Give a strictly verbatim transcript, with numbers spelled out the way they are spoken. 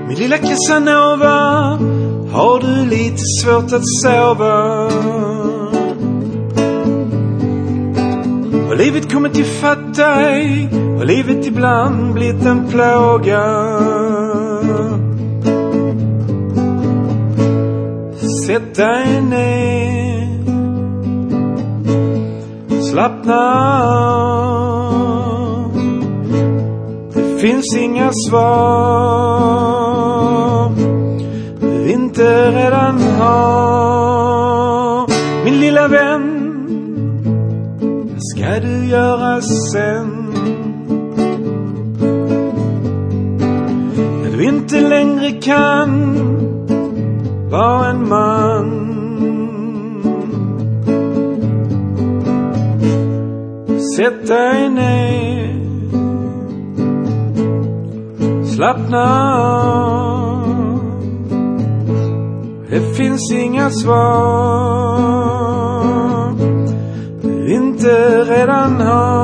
Min lilla Casanova, har du lite svårt att sova? Har livet kommit till fatt dig? Har livet ibland blivit en plåga? Sätt dig ner, slappna av. Det finns inga svar du inte redan har. Min lilla vän, vad ska du göra sen? När du inte längre kan vara en man. Sätt dig ner, slappna av. Det finns inga svar du inte redan har.